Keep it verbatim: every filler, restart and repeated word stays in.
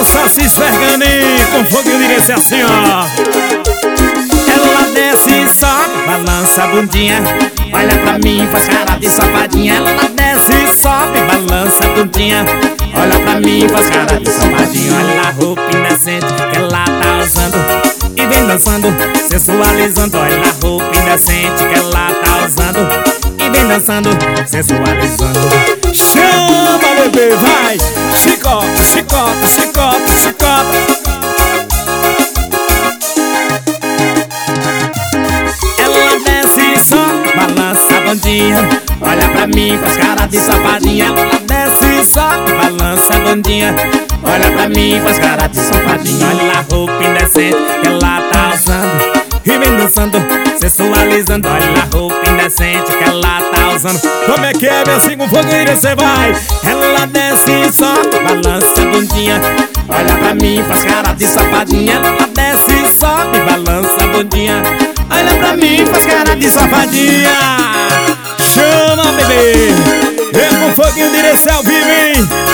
Alô, Saci Sergani, com fogo e direção assim, ó. Ela desce e sobe, balança a bundinha. Olha pra mim, faz cara de safadinha. Ela desce e sobe, balança a bundinha. Olha pra mim, faz cara de safadinha. Olha a roupa indecente que ela tá usando e vem dançando, sensualizando. Olha a roupa indecente que ela tá usando e vem dançando, sensualizando. Chama, bebê, vai! Chicota, chicota, chicota, chicota. Ela desce e sobe, balança a bundinha. Olha pra mim, faz cara de safadinha. Ela desce e sobe, balança a bundinha. Olha pra mim, faz cara de safadinha. Olha a roupa indecente que ela tá usando e vem dançando, sensualizando. Olha a roupa indecente que ela tá usando. Como é que é, meu assim com fogo e você vai? Ela desce e sobe, balança a bundinha. Olha pra mim, faz cara de safadinha. Ela desce e sobe, balança a bundinha. Olha pra mim, faz cara de safadinha. Chama, bebê! É com fogo e direção, vive!